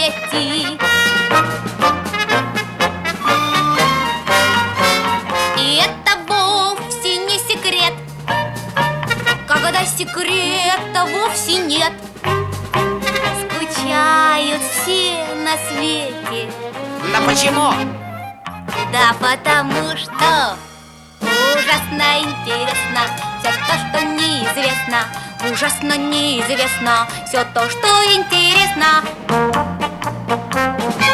свете. И это вовсе не секрет, когда секрета вовсе нет. Скучают все на свете. Да почему? Да потому что ужасно интересно все то, что неизвестно. Ужасно неизвестно все то, что интересно.